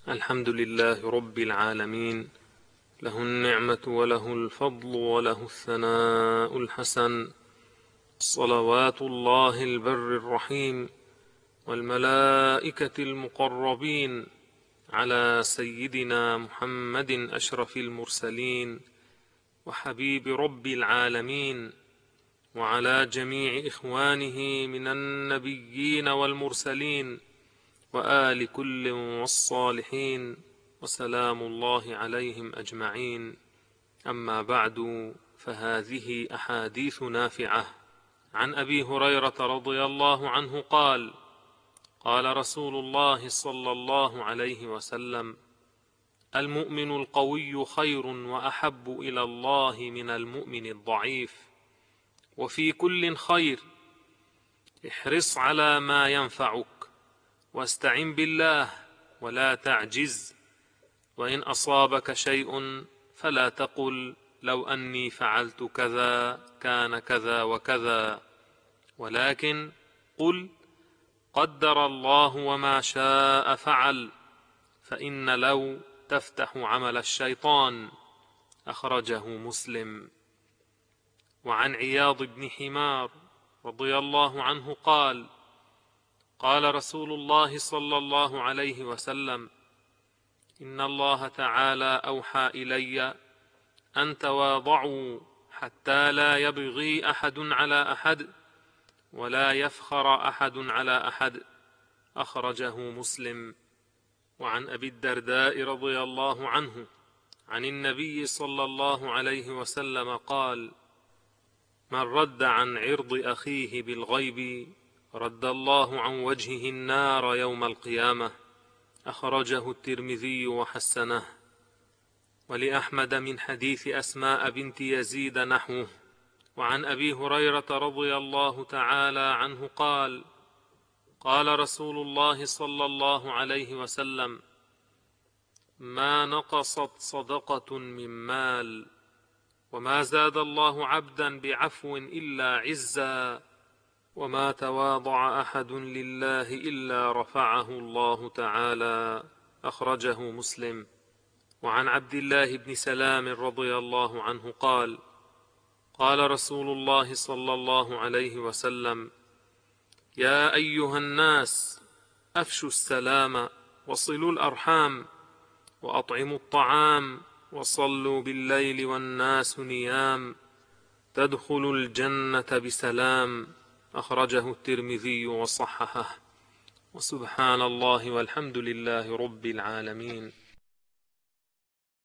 الحمد لله رب العالمين، له النعمة وله الفضل وله الثناء الحسن، صلوات الله البر الرحيم والملائكة المقربين على سيدنا محمد أشرف المرسلين وحبيب رب العالمين، وعلى جميع إخوانه من النبيين والمرسلين وآل كل والصالحين، وسلام الله عليهم أجمعين. أما بعد، فهذه أحاديث نافعة. عن أبي هريرة رضي الله عنه قال: قال رسول الله صلى الله عليه وسلم: المؤمن القوي خير وأحب إلى الله من المؤمن الضعيف، وفي كل خير، احرص على ما ينفعك، واستعن بالله ولا تعجز، وإن أصابك شيء فلا تقل لو أني فعلت كذا كان كذا وكذا، ولكن قل قدر الله وما شاء فعل، فإن لو تفتح عمل الشيطان. أخرجه مسلم. وعن عياض بن حمار رضي الله عنه قال: قال رسول الله صلى الله عليه وسلم: إن الله تعالى أوحى إلي أن تواضعوا حتى لا يبغي أحد على أحد ولا يفخر أحد على أحد. أخرجه مسلم. وعن أبي الدرداء رضي الله عنه عن النبي صلى الله عليه وسلم قال: من رد عن عرض أخيه بالغيب رد الله عن وجهه النار يوم القيامة. أخرجه الترمذي وحسنه. ولأحمد من حديث أسماء بنت يزيد نحوه. وعن أبي هريرة رضي الله تعالى عنه قال: قال رسول الله صلى الله عليه وسلم: ما نقصت صدقة من مال، وما زاد الله عبدا بعفو إلا عزا، وما تواضع أحد لله إلا رفعه الله تعالى. أخرجه مسلم. وعن عبد الله بن سلام رضي الله عنه قال: قال رسول الله صلى الله عليه وسلم: يا أيها الناس، أفشوا السلام وصلوا الأرحام وأطعموا الطعام وصلوا بالليل والناس نيام، تدخلوا الجنة بسلام. أخرجه الترمذي وصححه. وسبحان الله والحمد لله رب العالمين.